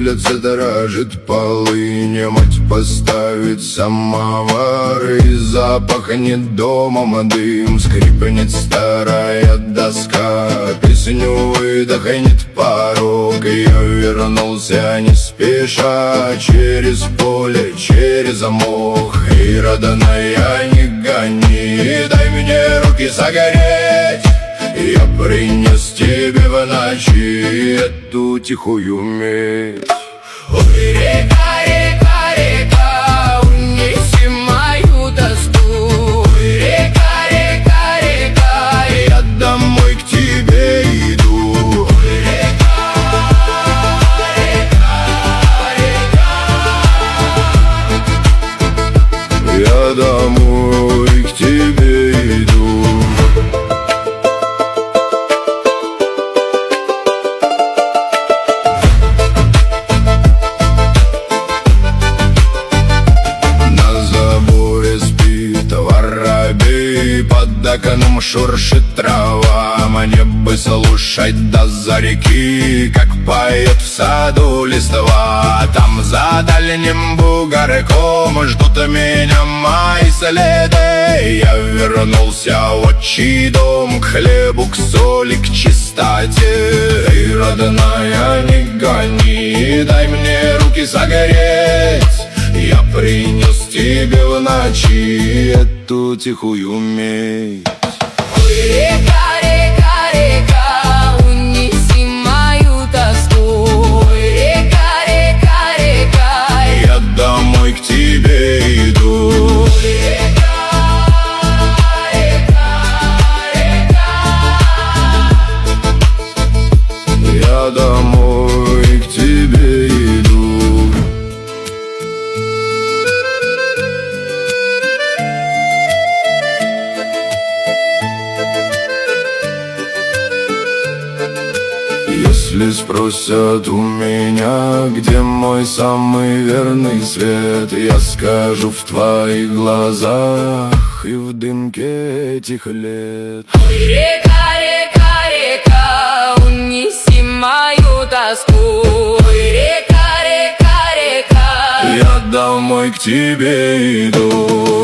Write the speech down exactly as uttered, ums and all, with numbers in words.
улице дрожит полынь, мать поставит самовар, и запахнет домом дым, скрипнет старая доска, песню выдохнет порог. Я вернулся не спеша через поле, через мох, и родная, не гони, дай мне руки согреть. Я принес тебе в ночи эту тихую медь. Ой, река, река, река, унеси мою тоску. Ой, река, река, река, я домой к тебе иду. Ой, река, река, река, я домой к тебе иду. Под окном шуршит трава, мне бы слушать до за реки, как поет в саду листва. Там за дальним бугорком ждут меня мои следы. Я вернулся в отчий дом, к хлебу, к соли, к чистоте. Эй, родная, не гони, дай мне руки согреть. Я принес тебе в ночи эту тихую медь. Ой, река, река, река, унеси мою тоску. Ой, река, река, река, я домой к тебе иду. Ой, река, река, река, я домой к тебе иду. Если спросят у меня, где мой самый верный свет, я скажу: в твоих глазах и в дымке этих лет. Ой, река, река, река, унеси мою тоску. Ой, река, река, река, я домой к тебе иду.